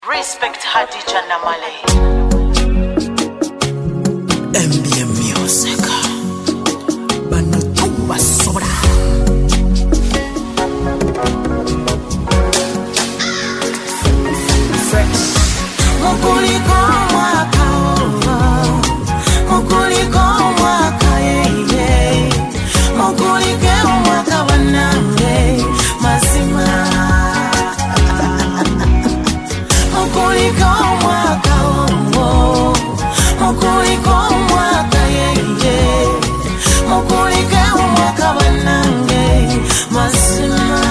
Respect Hadija Namale. MBM Music. Banutumba sobra. Fresh. Mukuliko mwaka Mukuliko mwaka yeye. Mukulike mwaka wanange mazima. Mukuliko mwaka Mukuliko mwaka yeye. Mukulike mwaka wanange mazima.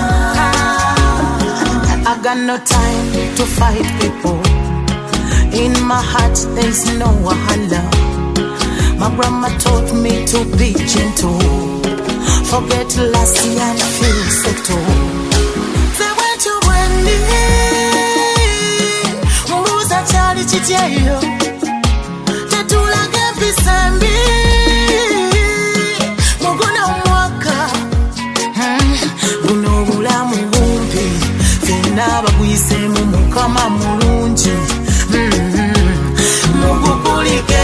I got no time to fight people. In my heart there's no wahala. My grandma taught me to be gentle. Forget last year and feel settled. Say what you want Mbuza chali chicheyo Tatula gempi sambi Muguna umwaka Guno gula muhumbi Fena bagwise mumukama mulunji Mugukulike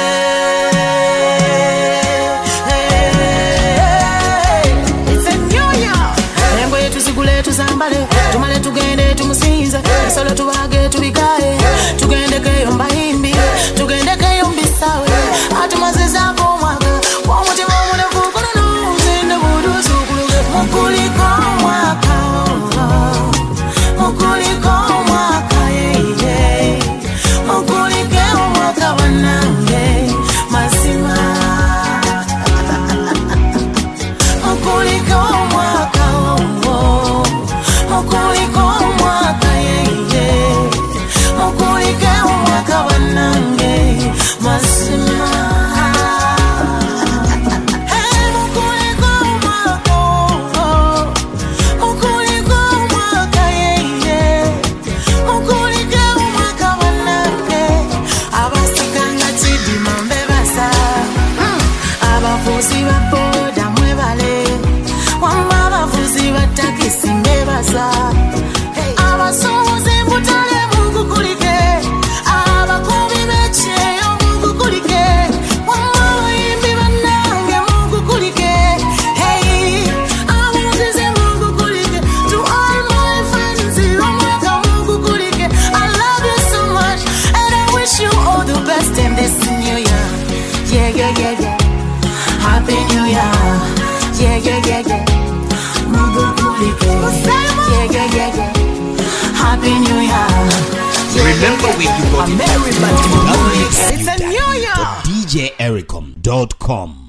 Tuzambale, tumale tugende tumusinze Solo tubage tubigaye Tugende keyomba himbi Tugende keyombi sawe Atumaziza kumwaga Wamutima mune kukuna Nuzinde budusu kuluge Mukuliko mwaka Mukuliko mwaka yeye Mukulike mwaka wanange Masima Mukuliko mwaka Mukuliko mwaka yeye Mukulike mwaka wanange mazima. Hey mukuliko mwaka Mukuliko mwaka yeye Mukulike mwaka wanange Abasikanga chidima mbebasa Abafuzi baboda mwebale Wamba abafuzi batakisi mbebasa Abasuhuzi mbutale mukukulike Abakubi becheyo mukukulike Wamba abayimbi banange mukukulike Hey, abamuzizi mukukulike To all my friends omwaka mukukulike I love you so much and I wish you all the best in this new year. Yeah, yeah, yeah, yeah. Happy New Year. Yeah, yeah, yeah, yeah. Mukukulike. Yeah, yeah, yeah, yeah. Happy New Year. Yeah, Remember yeah, we yeah, you got yeah. it. It's a new year. DJEricom.com